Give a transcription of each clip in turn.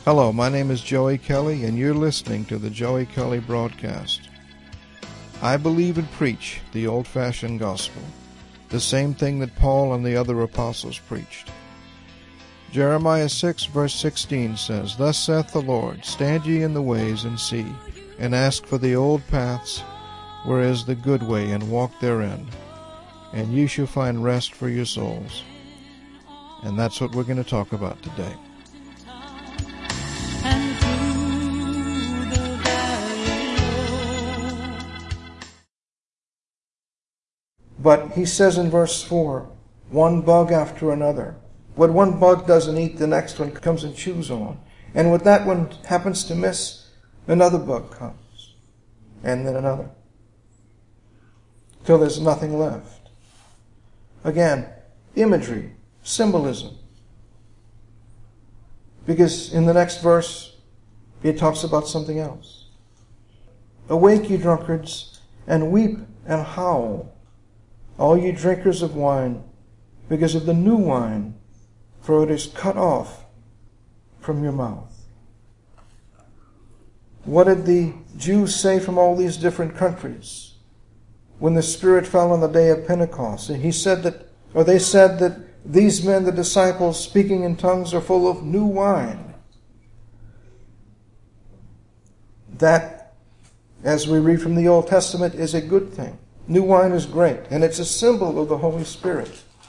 Hello, my name is Joey Kelly, and you're listening to the Joey Kelly Broadcast. I believe and preach the old-fashioned gospel, the same thing that Paul and the other apostles preached. Jeremiah 6, verse 16 says, "Thus saith the Lord, stand ye in the ways and see, and ask for the old paths, where is the good way, and walk therein, and ye shall find rest for your souls." And that's what we're going to talk about today. But he says in verse 4, one bug after another. What one bug doesn't eat, the next one comes and chews on. And what that one happens to miss, another bug comes. And then another. Till there's nothing left. Again, imagery, symbolism. Because in the next verse, it talks about something else. Awake, ye drunkards, and weep and howl, all ye drinkers of wine, because of the new wine, for it is cut off from your mouth. What did the Jews say from all these different countries when the Spirit fell on the day of Pentecost? And they said that these men, the disciples, speaking in tongues, are full of new wine. That, as we read from the Old Testament, is a good thing. New wine is great, and it's a symbol of the Holy Spirit.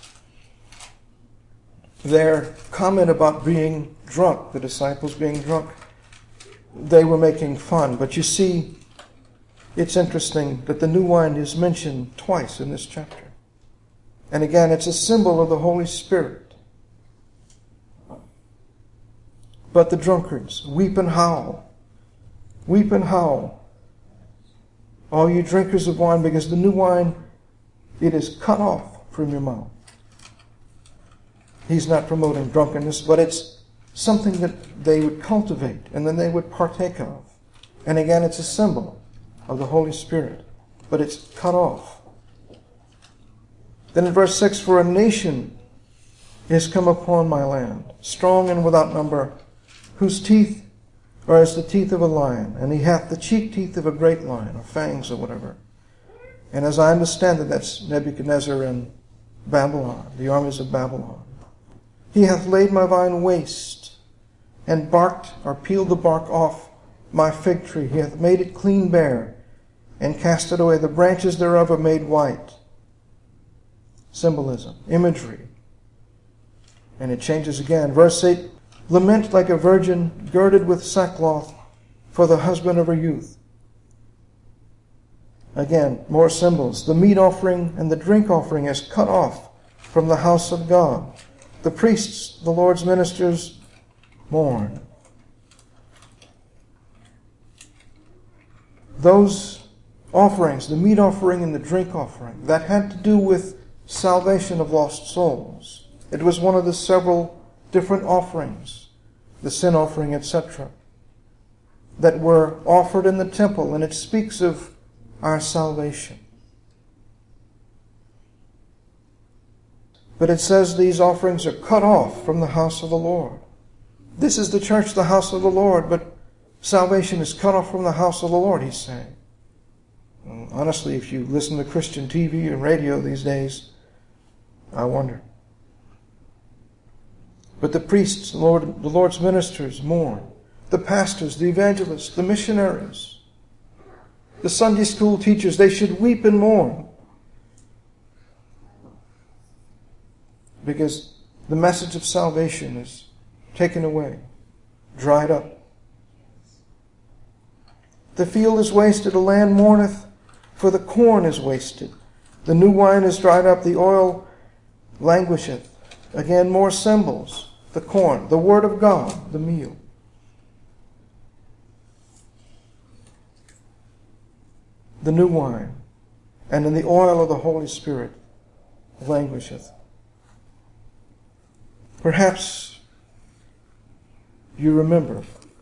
Their comment about being drunk, the disciples being drunk, they were making fun. But you see, it's interesting that the new wine is mentioned twice in this chapter. And again, it's a symbol of the Holy Spirit. But the drunkards, weep and howl. Weep and howl, all you drinkers of wine, because the new wine, it is cut off from your mouth. He's not promoting drunkenness, but it's something that they would cultivate and then they would partake of. And again, it's a symbol of the Holy Spirit, but it's cut off. Then in verse 6, "For a nation is come upon my land, strong and without number, whose teeth are as the teeth of a lion, and he hath the cheek teeth of a great lion," or fangs or whatever. And as I understand it, that's Nebuchadnezzar and Babylon, the armies of Babylon. "He hath laid my vine waste, and barked or peeled the bark off my fig tree. He hath made it clean bare, and cast it away. The branches thereof are made white." Symbolism, imagery. And it changes again. Verse 8, "Lament like a virgin girded with sackcloth for the husband of her youth." Again, more symbols. "The meat offering and the drink offering is cut off from the house of God. The priests, the Lord's ministers, mourn." Those offerings, the meat offering and the drink offering, that had to do with salvation of lost souls. It was one of the several different offerings, the sin offering, etc., that were offered in the temple, and it speaks of our salvation. But it says these offerings are cut off from the house of the Lord. This is the church, the house of the Lord, but salvation is cut off from the house of the Lord, he's saying. Well, honestly, if you listen to Christian TV and radio these days, I wonder. But the priests, the Lord's ministers mourn. The pastors, the evangelists, the missionaries, the Sunday school teachers, they should weep and mourn. Because the message of salvation is taken away, dried up. "The field is wasted, the land mourneth, for the corn is wasted. The new wine is dried up, the oil languisheth." Again, more symbols. The corn, the word of God, the meal. The new wine, and in the oil of the Holy Spirit languisheth. Perhaps you remember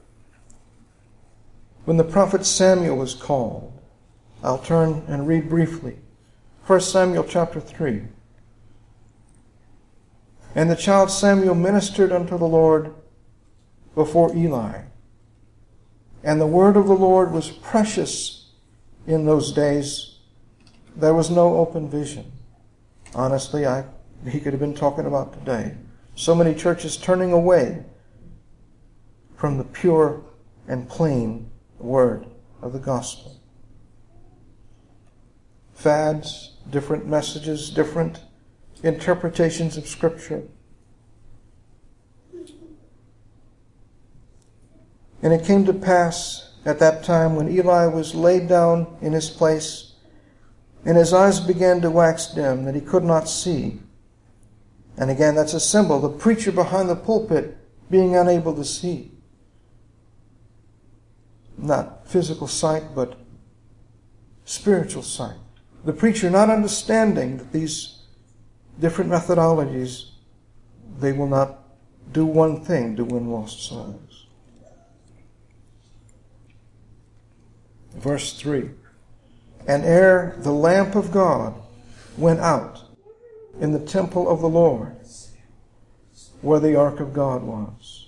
when the prophet Samuel was called. I'll turn and read briefly. 1 Samuel chapter 3. "And the child Samuel ministered unto the Lord before Eli. And the word of the Lord was precious in those days. There was no open vision. Honestly, he could have been talking about today. So many churches turning away from the pure and plain word of the gospel. Fads, different messages, different interpretations of Scripture. And it came to pass at that time when Eli was laid down in his place, and his eyes began to wax dim, that he could not see. And again, that's a symbol, the preacher behind the pulpit being unable to see. Not physical sight, but spiritual sight. The preacher not understanding that these different methodologies, they will not do one thing to win lost souls. Verse 3. And ere the lamp of God went out in the temple of the Lord, where the ark of God was,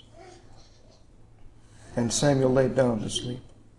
and Samuel laid down to sleep.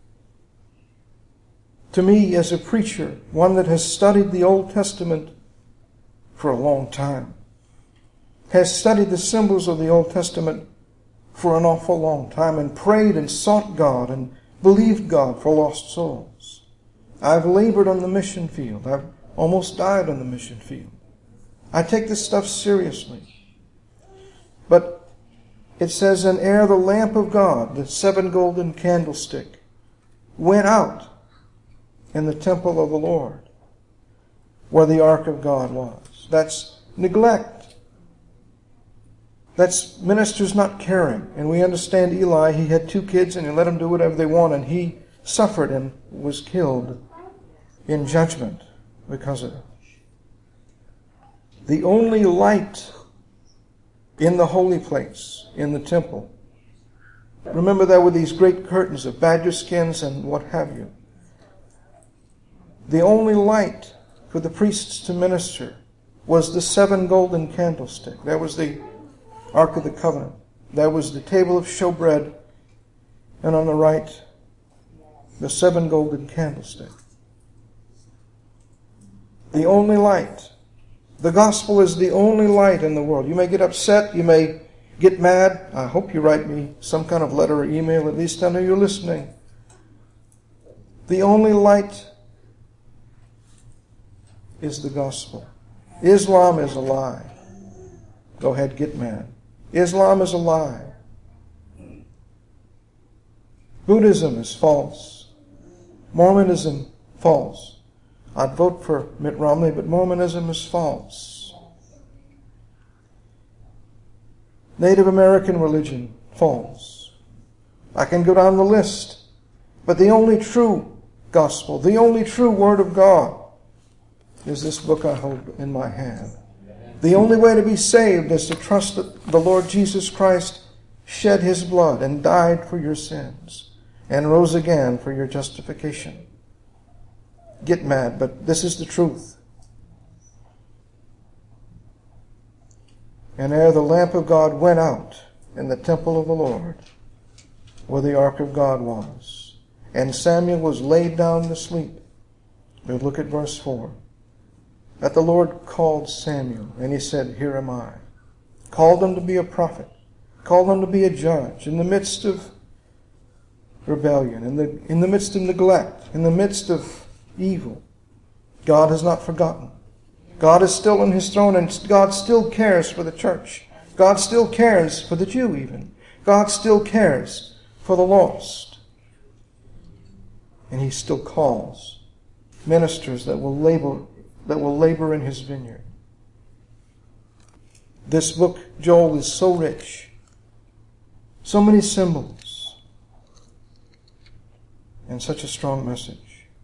To me, as a preacher, one that has studied the Old Testament for a long time, has studied the symbols of the Old Testament for an awful long time, and prayed and sought God and believed God for lost souls. I've labored on the mission field. I've almost died on the mission field. I take this stuff seriously. But it says, and ere the lamp of God, the 7 golden candlestick, went out in the temple of the Lord, where the ark of God was. That's neglect. That's ministers not caring. And we understand Eli, he had 2 kids and he let them do whatever they want, and he suffered and was killed in judgment because of it. The only light in the holy place, in the temple. Remember, there were these great curtains of badger skins and what have you. The only light for the priests to minister was the 7 golden candlestick. That was the Ark of the Covenant. That was the table of showbread, and on the right, the 7 golden candlestick. The only light. The gospel is the only light in the world. You may get upset, you may get mad. I hope you write me some kind of letter or email, at least I know you're listening. The only light is the gospel. Islam is a lie. Go ahead, get mad. Islam is a lie. Buddhism is false. Mormonism, false. I'd vote for Mitt Romney, but Mormonism is false. Native American religion, false. I can go down the list. But the only true gospel, the only true word of God, is this book I hold in my hand. The only way to be saved is to trust that the Lord Jesus Christ shed His blood and died for your sins and rose again for your justification. Get mad, but this is the truth. And ere the lamp of God went out in the temple of the Lord, where the ark of God was, and Samuel was laid down to sleep. But look at verse 4. That the Lord called Samuel, and he said, Here am I. Called him to be a prophet. Called him to be a judge in the midst of rebellion, in the midst of neglect, in the midst of evil. God has not forgotten. God is still on His throne, and God still cares for the church. God still cares for the Jew even. God still cares for the lost. And He still calls ministers that will labor in His vineyard. This book, Joel, is so rich. So many symbols. And such a strong message.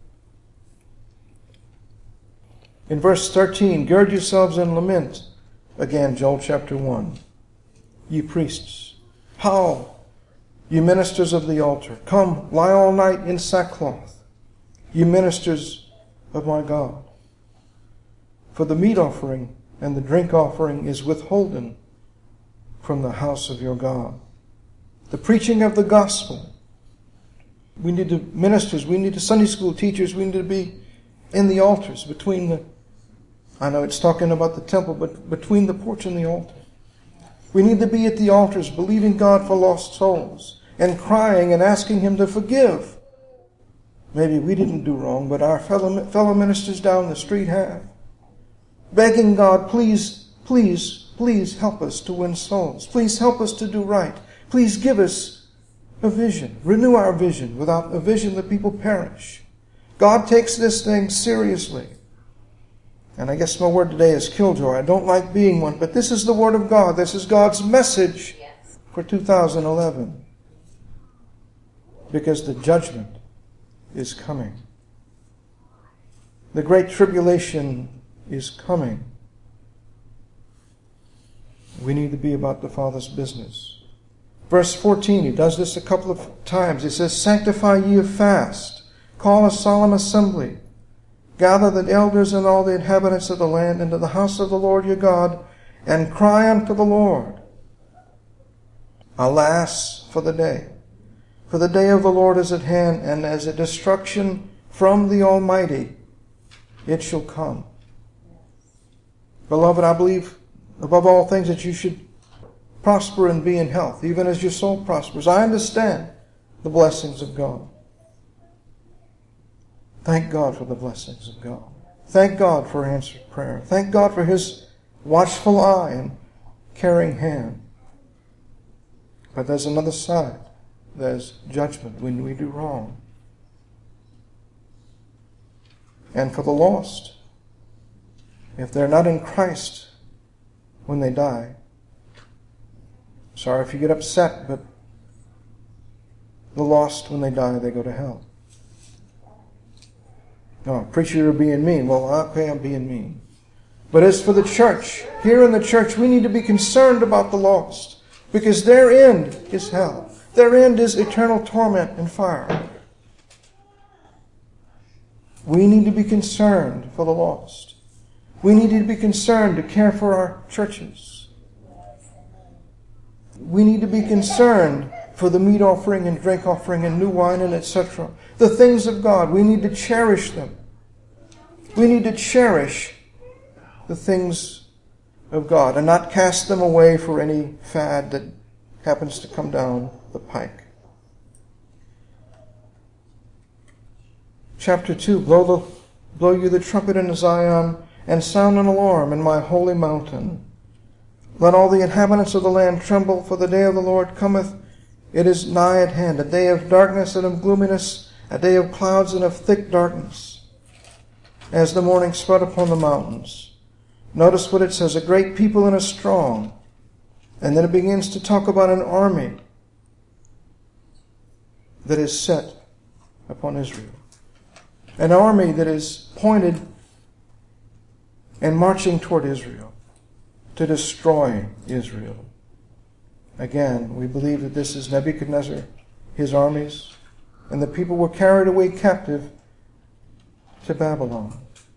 In verse 13, gird yourselves and lament. Again, Joel chapter 1. Ye priests, howl, you ministers of the altar. Come, lie all night in sackcloth, you ministers of my God. For the meat offering and the drink offering is withholden from the house of your God. the preaching of the gospel. We need to ministers, we need to Sunday school teachers, we need to be in the altars between the, I know it's talking about the temple, but between the porch and the altar. We need to be at the altars believing God for lost souls and crying and asking Him to forgive. Maybe we didn't do wrong, but our fellow ministers down the street have. Begging God, please, please, please help us to win souls. Please help us to do right. Please give us a vision. Renew our vision. Without a vision, the people perish. God takes this thing seriously. And I guess my word today is killjoy. I don't like being one, but this is the Word of God. This is God's message for 2011. Because the judgment is coming. The great tribulation is coming. We need to be about the Father's business. Verse 14, he does this a couple of times. He says, sanctify ye a fast, call a solemn assembly, gather the elders and all the inhabitants of the land into the house of the Lord your God, and cry unto the Lord. Alas for the day! For the day of the Lord is at hand, and as a destruction from the Almighty it shall come. Beloved, I believe above all things that you should prosper and be in health, even as your soul prospers. I understand the blessings of God. Thank God for the blessings of God. Thank God for answered prayer. Thank God for His watchful eye and caring hand. But there's another side. There's judgment when we do wrong. And for the lost, if they're not in Christ when they die, sorry if you get upset, but the lost, when they die, they go to hell. No, preacher, you're being mean. Well, okay, I'm being mean. But as for the church, here in the church, we need to be concerned about the lost, because their end is hell. Their end is eternal torment and fire. We need to be concerned for the lost. We need to be concerned to care for our churches. We need to be concerned for the meat offering and drink offering and new wine and etc. The things of God, we need to cherish them. We need to cherish the things of God and not cast them away for any fad that happens to come down the pike. Chapter 2, blow you the trumpet in Zion, and sound an alarm in my holy mountain. Let all the inhabitants of the land tremble, for the day of the Lord cometh. It is nigh at hand, a day of darkness and of gloominess, a day of clouds and of thick darkness, as the morning spread upon the mountains. Notice what it says, a great people and a strong. And then it begins to talk about an army that is set upon Israel. An army that is pointed and marching toward Israel to destroy Israel. Again, we believe that this is Nebuchadnezzar, his armies, and the people were carried away captive to Babylon.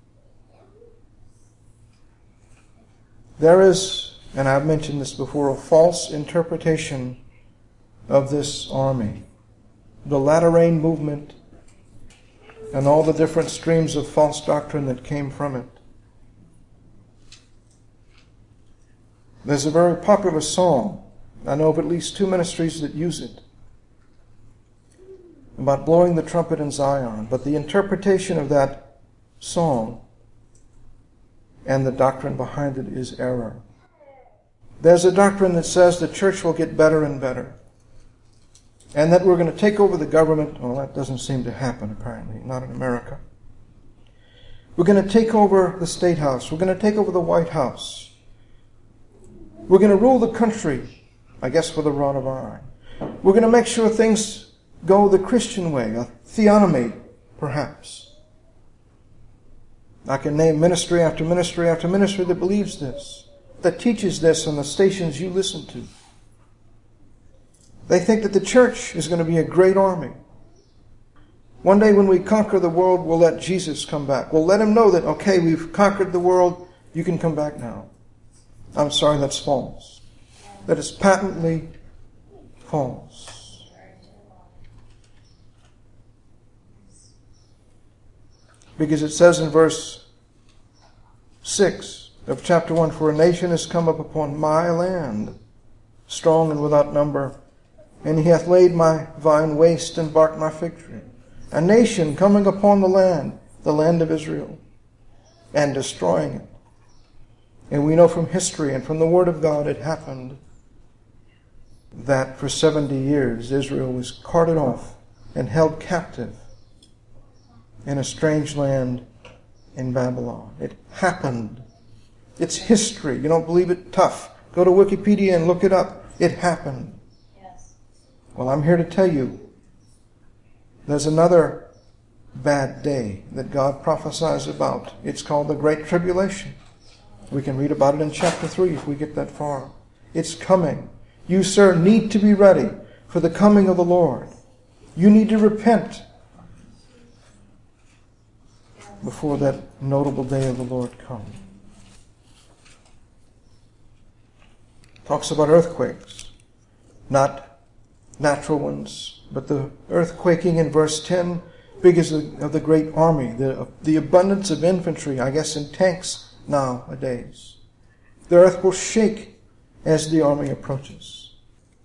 There is, and I've mentioned this before, a false interpretation of this army. The latter rain movement and all the different streams of false doctrine that came from it. There's a very popular song, I know of at least 2 ministries that use it, about blowing the trumpet in Zion, but the interpretation of that song and the doctrine behind it is error. There's a doctrine that says the church will get better and better, and that we're going to take over the government. Well, that doesn't seem to happen, apparently, not in America. We're going to take over the State House. We're going to take over the White House. We're going to rule the country, I guess, with a rod of iron. We're going to make sure things go the Christian way, a theonomy, perhaps. I can name ministry after ministry after ministry that believes this, that teaches this on the stations you listen to. They think that the church is going to be a great army. One day when we conquer the world, we'll let Jesus come back. We'll let Him know that, okay, we've conquered the world, you can come back now. I'm sorry, that's false. That is patently falls. Because it says in verse 6 of chapter 1, "For a nation is come up upon my land, strong and without number, and he hath laid my vine waste and barked my fig tree." A nation coming upon the land of Israel, and destroying it. And we know from history and from the Word of God it happened that for 70 years Israel was carted off and held captive in a strange land in Babylon. It happened. It's history. You don't believe it? Tough. Go to Wikipedia and look it up. It happened. Yes. Well, I'm here to tell you there's another bad day that God prophesies about. It's called the Great Tribulation. We can read about it in chapter 3 if we get that far. It's coming. You, sir, need to be ready for the coming of the Lord. You need to repent before that notable day of the Lord comes. Talks about earthquakes, not natural ones, but the earthquaking in verse 10, because of the great army, the abundance of infantry, I guess in tanks nowadays. The earth will shake as the army approaches.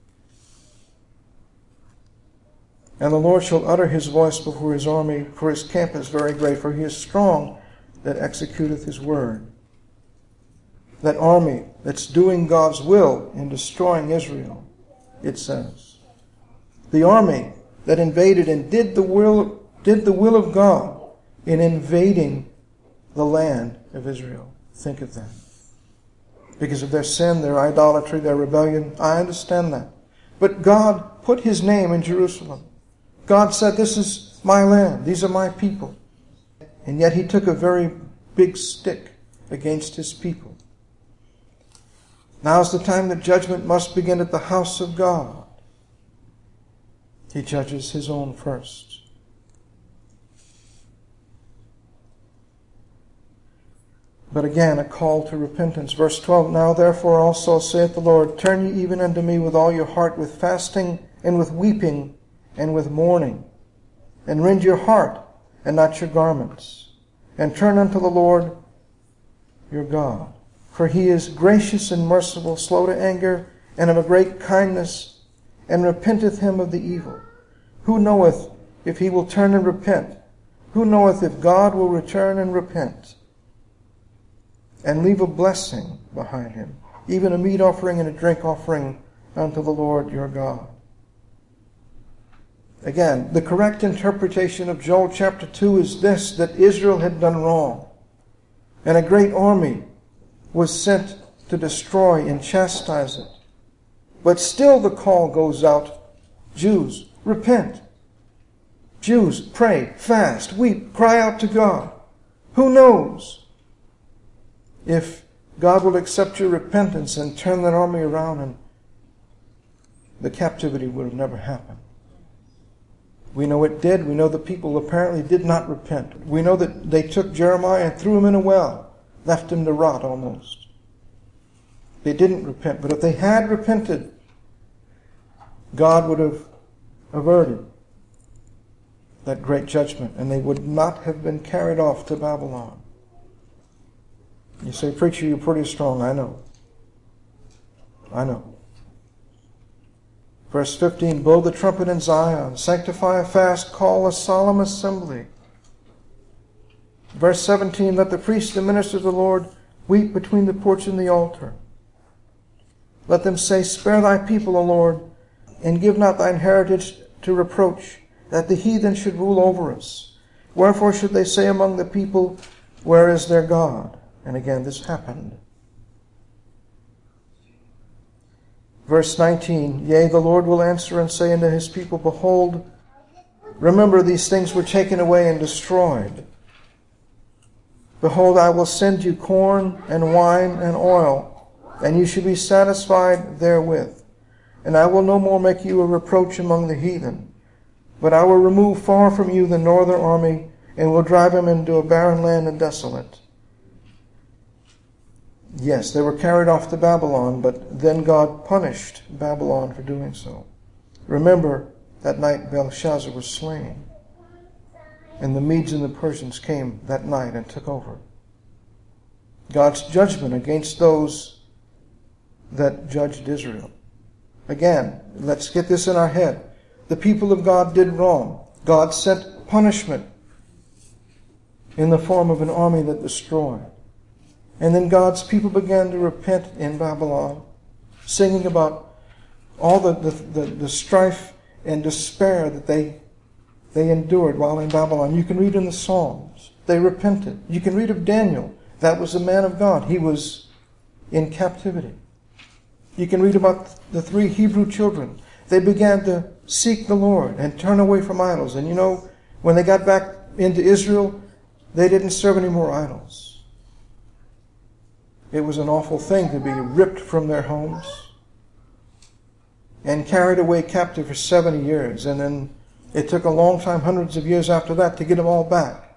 And the Lord shall utter his voice before his army, for his camp is very great, for he is strong that executeth his word. That army that's doing God's will in destroying Israel, it says. The army that invaded and did the will of God in invading the land of Israel. Think of that. Because of their sin, their idolatry, their rebellion. I understand that. But God put his name in Jerusalem. God said, "This is my land. These are my people." And yet he took a very big stick against his people. Now's the time that judgment must begin at the house of God. He judges his own first. But again, a call to repentance. Verse 12, "Now therefore also saith the Lord, turn ye even unto me with all your heart, with fasting and with weeping and with mourning. And rend your heart and not your garments. And turn unto the Lord your God. For he is gracious and merciful, slow to anger, and of a great kindness, and repenteth him of the evil. Who knoweth if he will turn and repent? Who knoweth if God will return and repent? And leave a blessing behind him, even a meat offering and a drink offering unto the Lord your God." Again, the correct interpretation of Joel chapter 2 is this, that Israel had done wrong. And a great army was sent to destroy and chastise it. But still the call goes out, Jews, repent. Jews, pray, fast, weep, cry out to God. Who knows if God will accept your repentance and turn that army around, and the captivity would have never happened. We know it did. We know the people apparently did not repent. We know that they took Jeremiah and threw him in a well, left him to rot almost. They didn't repent. But if they had repented, God would have averted that great judgment, and they would not have been carried off to Babylon. You say, "Preacher, you're pretty strong." I know. Verse 15, "Blow the trumpet in Zion, sanctify a fast, call a solemn assembly." Verse 17, "Let the priests and ministers of the Lord weep between the porch and the altar. Let them say, Spare thy people, O Lord, and give not thine heritage to reproach, that the heathen should rule over us. Wherefore should they say among the people, Where is their God?" And again, this happened. Verse 19, "Yea, the Lord will answer and say unto his people, Behold, remember these things were taken away and destroyed. Behold, I will send you corn and wine and oil, and you shall be satisfied therewith. And I will no more make you a reproach among the heathen, but I will remove far from you the northern army, and will drive them into a barren land and desolate." Yes, they were carried off to Babylon, but then God punished Babylon for doing so. Remember, that night Belshazzar was slain, and the Medes and the Persians came that night and took over. God's judgment against those that judged Israel. Again, let's get this in our head. The people of God did wrong. God sent punishment in the form of an army that destroyed. And then God's people began to repent in Babylon, singing about all the strife and despair that they endured while in Babylon. You can read in the Psalms. They repented. You can read of Daniel. That was a man of God. He was in captivity. You can read about the 3 Hebrew children. They began to seek the Lord and turn away from idols. And you know, when they got back into Israel, they didn't serve any more idols. It was an awful thing to be ripped from their homes and carried away captive for 70 years. And then it took a long time, hundreds of years after that, to get them all back.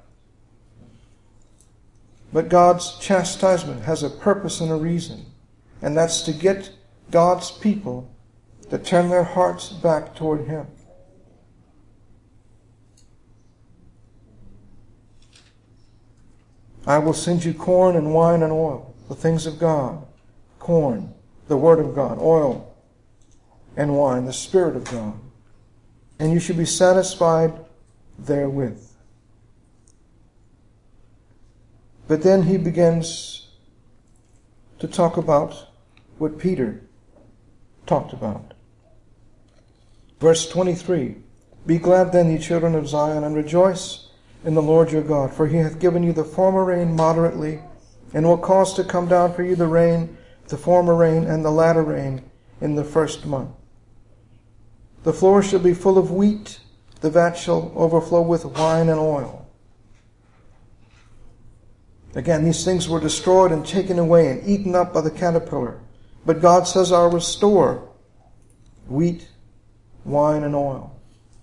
But God's chastisement has a purpose and a reason. And that's to get God's people to turn their hearts back toward Him. I will send you corn and wine and oil, the things of God. Corn, the Word of God. Oil and wine, the Spirit of God. And you should be satisfied therewith. But then he begins to talk about what Peter talked about. Verse 23, Be glad then, ye children of Zion, and rejoice in the Lord your God, for He hath given you the former rain moderately, and will cause to come down for you the rain, the former rain, and the latter rain in the first month. The floor shall be full of wheat, the vat shall overflow with wine and oil. Again, these things were destroyed and taken away and eaten up by the caterpillar. But God says, I'll restore wheat, wine, and oil.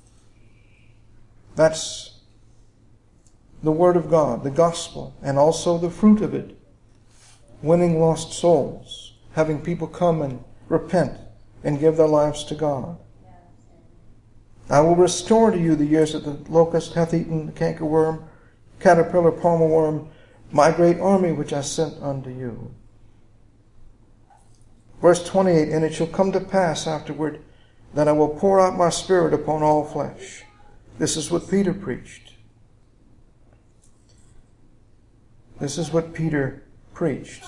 That's the Word of God, the gospel, and also the fruit of it. Winning lost souls, having people come and repent and give their lives to God. I will restore to you the years that the locust hath eaten, the cankerworm, caterpillar, palmer worm, my great army which I sent unto you. Verse 28, And it shall come to pass afterward that I will pour out my Spirit upon all flesh. This is what Peter preached. This is what Peter preached.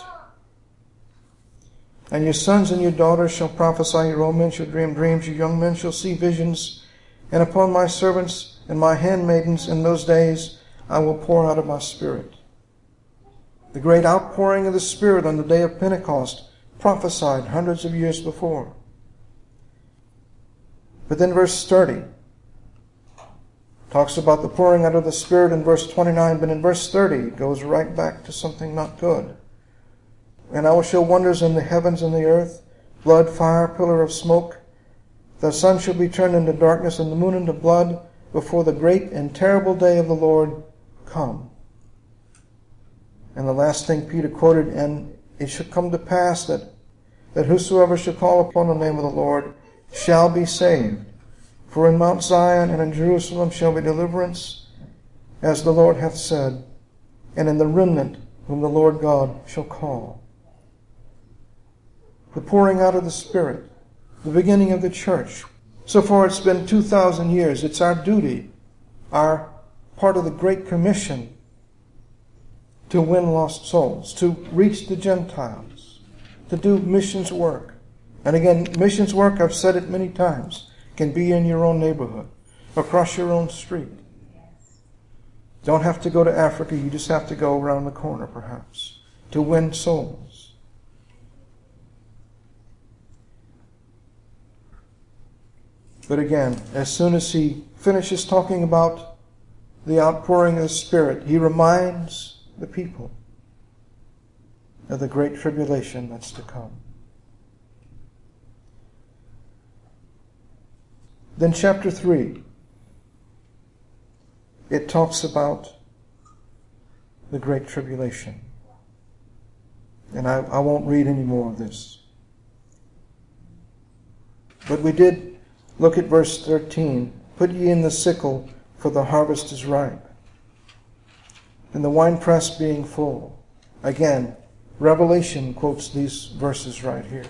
And your sons and your daughters shall prophesy, your old men shall dream dreams, your young men shall see visions, and upon my servants and my handmaidens in those days I will pour out of my Spirit. The great outpouring of the Spirit on the day of Pentecost, prophesied hundreds of years before. But then verse 30 talks about the pouring out of the Spirit in verse 29, but in verse 30 it goes right back to something not good. And I will show wonders in the heavens and the earth, blood, fire, pillar of smoke. The sun shall be turned into darkness and the moon into blood before the great and terrible day of the Lord come. And the last thing Peter quoted, and it shall come to pass that whosoever shall call upon the name of the Lord shall be saved. For in Mount Zion and in Jerusalem shall be deliverance, as the Lord hath said, and in the remnant whom the Lord God shall call. The pouring out of the Spirit, the beginning of the church. So far it's been 2,000 years. It's our duty, our part of the Great Commission, to win lost souls, to reach the Gentiles, to do missions work. And again, missions work, I've said it many times, can be in your own neighborhood, across your own street. Don't have to go to Africa, you just have to go around the corner perhaps, to win souls. But again, as soon as he finishes talking about the outpouring of the Spirit, he reminds the people of the great tribulation that's to come. Then chapter 3, it talks about the great tribulation. And I won't read any more of this. But we did Look at verse 13. Put ye in the sickle, for the harvest is ripe, and the winepress being full. Again, Revelation quotes these verses right here.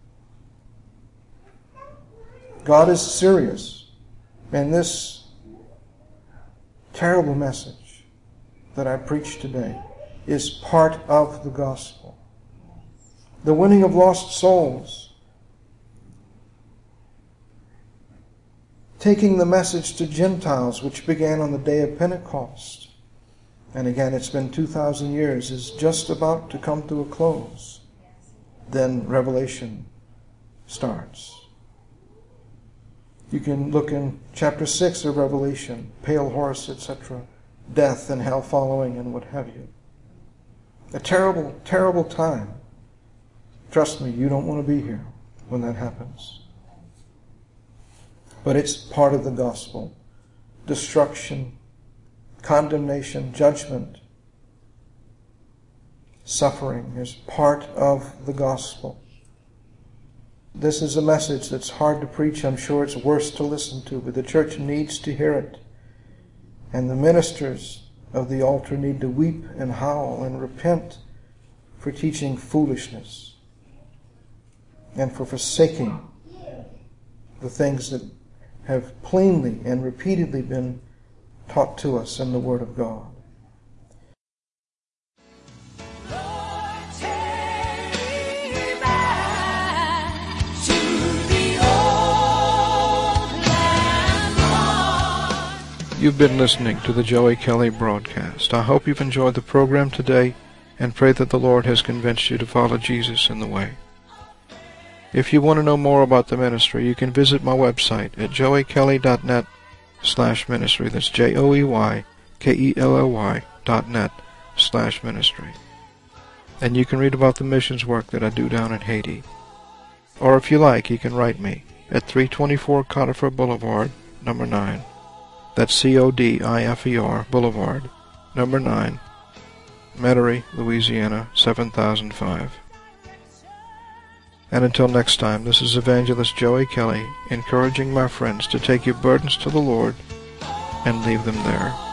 God is serious, and this terrible message that I preach today is part of the gospel. The winning of lost souls, taking the message to Gentiles, which began on the day of Pentecost, and again it's been 2,000 years, is just about to come to a close. Then Revelation starts. You can look in chapter 6 of Revelation, pale horse, etc., death and hell following and what have you. A terrible, terrible time. Trust me, you don't want to be here when that happens. But it's part of the gospel. Destruction, condemnation, judgment, suffering is part of the gospel. This is a message that's hard to preach. I'm sure it's worse to listen to, but the church needs to hear it. And the ministers of the altar need to weep and howl and repent for teaching foolishness and for forsaking the things that have plainly and repeatedly been taught to us in the Word of God. You've been listening to the Joey Kelly broadcast. I hope you've enjoyed the program today and pray that the Lord has convinced you to follow Jesus in the way. If you want to know more about the ministry, you can visit my website at joeykelly.net/ministry. That's JOEYKELLY.net/ministry. And you can read about the missions work that I do down in Haiti. Or if you like, you can write me at 324 Conifer Boulevard, number 9. That's CODIFER Boulevard, number 9, Metairie, Louisiana, 7005. And until next time, this is Evangelist Joey Kelly, encouraging my friends to take your burdens to the Lord and leave them there.